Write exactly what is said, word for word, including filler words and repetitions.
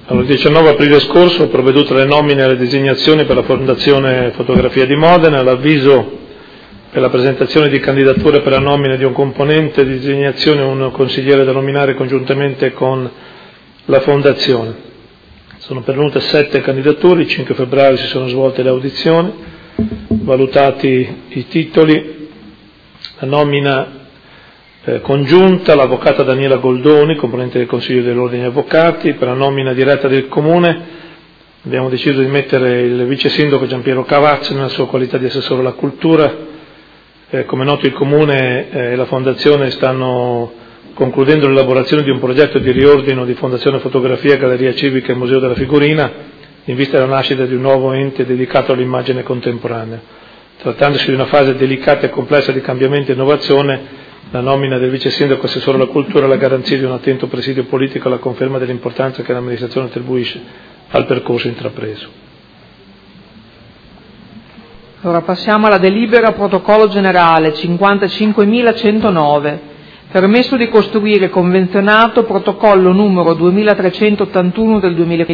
Allora, il diciannove aprile scorso ho provveduto alle nomine e alle designazioni per la Fondazione Fotografia di Modena, l'avviso per la presentazione di candidature per la nomina di un componente di designazione e un consigliere da nominare congiuntamente con la Fondazione. Sono pervenute sette candidature, il cinque febbraio si sono svolte le audizioni, valutati i titoli, la nomina eh, congiunta, l'avvocata Daniela Goldoni, componente del Consiglio dell'Ordine degli Avvocati. Per la nomina diretta del Comune abbiamo deciso di mettere il vice sindaco Giampiero Cavazzi nella sua qualità di assessore alla cultura. Eh, come è noto, il Comune e la Fondazione stanno concludendo l'elaborazione di un progetto di riordino di Fondazione Fotografia, Galleria Civica e Museo della Figurina in vista della nascita di un nuovo ente dedicato all'immagine contemporanea. Trattandosi di una fase delicata e complessa di cambiamento e innovazione, la nomina del vice sindaco assessore alla cultura, la garanzia di un attento presidio politico e la conferma dell'importanza che l'amministrazione attribuisce al percorso intrapreso. Allora passiamo alla delibera protocollo generale cinquantacinquemilacentonove, permesso di costruire convenzionato protocollo numero duemilatrecentottantuno del duemilaquindici